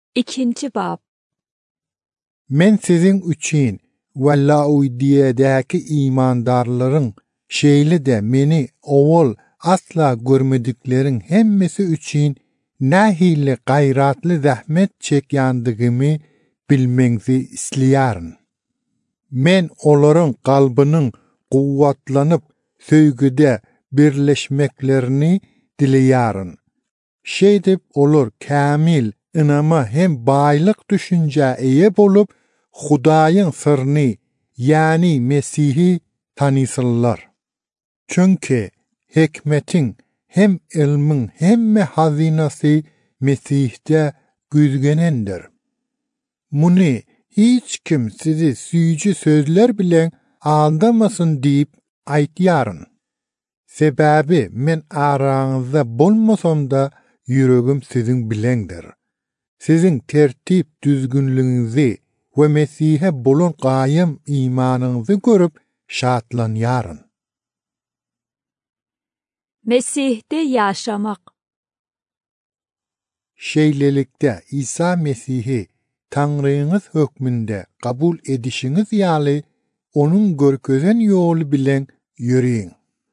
İkinci bab. Men sizin üçün ve Laodiyedeki imandarların şeyli de meni oğul asla görmediklerin hemmesi üçün nahili gayratlı zahmet çekyandığımı bilmenizi istiyorum. Men onların kalbinin kuvvetlanıp söygüde birleşmeklerini dileyarım. Şeydip olur kamil inama hem baylık düşünce eyip olup Hudayın sırrını yani Mesih'i tanısınlar. Çünkü hikmetin hem ilmin hem hazinesi Mesih'te güzgenendir. Bunu hiç kim sizi süyücü sözler bilen aldamasın deyip aytyarın. Sebebi men aranızda bulmasam da yüreğim sizin bilendir. Sizin tertip düzgünlüğünüzü ve Mesih'e bulun qayım imanınızı görüp şatlanyarın. Mesih'te yaşamak. Şeylelikte İsa Mesih'i Tanrıyınız hükmünde kabul edişiniz yali onun görközen yolu bilen yürüyün.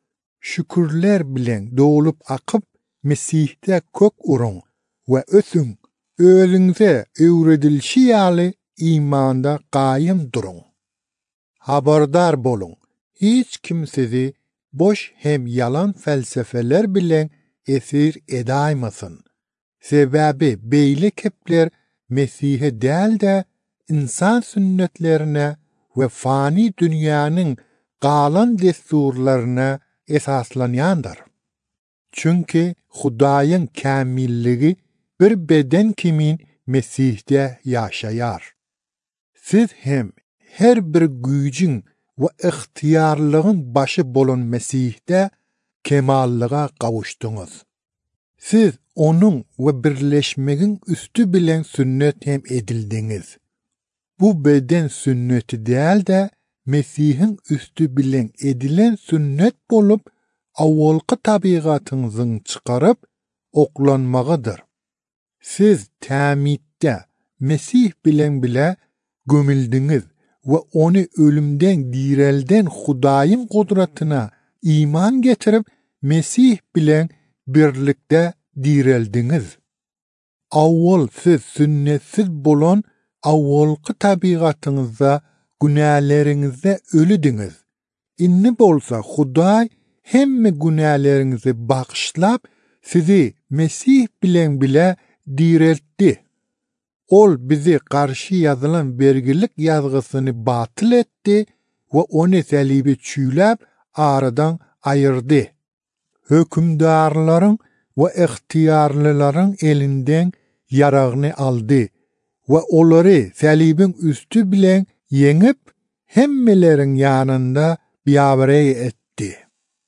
Şükürler bilen doğulup akıp Mesih'te kök urun ve ösün özünüze öğretilişi yali imanda qayım durun. Haberdar bolun. Hiç kim sizi boş hem yalan felsefeler bilen esir edaymasın. Sebebi beyli kepler Mesih'e değil de insan sünnetlerine ve fani dünyanın qalan desturlarına esaslanyandır. Çünkü Hudayın kamilliği bir beden kimin Mesih'te yaşayar. Siz hem her bir gücün ve ihtiyarlığın başı bolun Mesih'te kemallığa kavuştunuz. Siz onun ve birleşmeğin üstü bilen sünnet hem edildiniz. Bu beden sünneti değil de Mesih'in üstü bilen edilen sünnet bolup avvalkı tabiatınızın çıkarıp oklanmağıdır. Siz tamitte Mesih bilen bile gömüldünüz ve onu ölümden direlden Hudayın kudretine iman getirip Mesih bilen birlikte direldiniz. Avval siz sünnetsiz bolan avvalkı tabiatınızda günahlarınızda ölüdünüz. İnni bolsa Huday hemme günahlarınızı bağışlap sizi Mesih bilen bile direltti. Ol bizi karşı yazılan vergilik yazgısını batıl etti ve onu salibi çüylep aradan ayırdı. Hükümdarların ve ihtiyarlıların elinden yarağını aldı ve onları salibin üstü bilen yenip hemmelerin yanında biavere etti.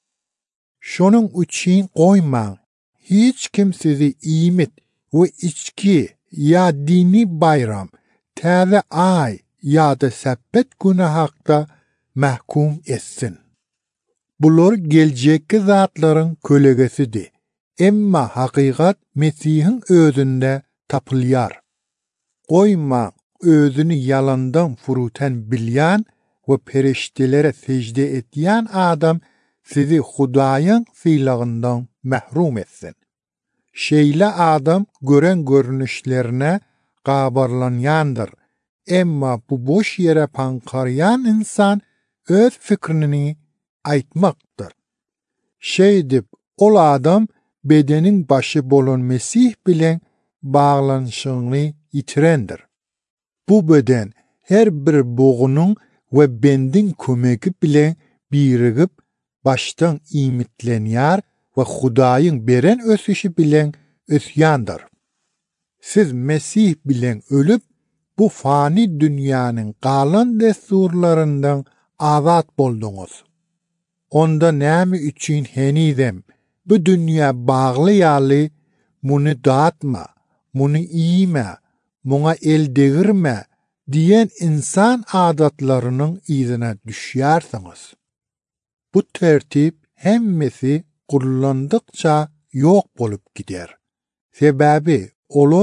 Şunun için koyman, hiç kim sizi imit ve içki ya dini bayram, taze ay ya da sebbet günah hakta mahkum etsin. Bunlar gelecekki zatların kölegesidir. Emma hakikat Mesih'in özünde tapılyar. Koyma özünü yalandan furuten bilyan ve periştelere secde etyen adam sizi Hudayın filağından mahrum etsin. Şeyle adam gören görünüşlerine kabarlanyandır. Emma bu boş yere pankaryan insan öz fikrini aytmaktır. Şeydip ol adam bedenin başı bolon Mesih bilen bağlanışını yitirendir. Bu beden her bir boğunun ve bendin kömeki bilen birigip baştan imitlenyar ve Hudayın beren ösüşü bilen ösyandır. Siz Mesih bilen ölüp bu fani dünyanın qalan desturlarından azat boldunuz. Onda näme üçün henidem bu dünya bağlı yali bunu dağıtma, bunu iyime, buna el değirme diyen insan adatlarının izine düşersiniz. Bu tertip hemmesi kullandıkça yok bolup gider. Sebebi olur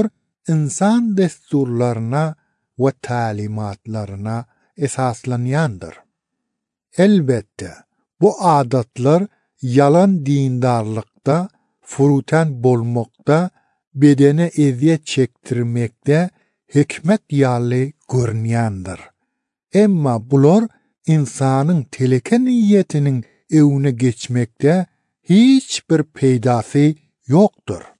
insan desturlarına ve talimatlarına esaslanyandır. Elbette bu adatlar yalan dindarlıkta, furuten bolmokta, bedene eziyet çektirmekte hikmet ýaly görünýändir. Emma bular insanın teleke niyetinin evine geçmekte hiç bir peydasy yoktur.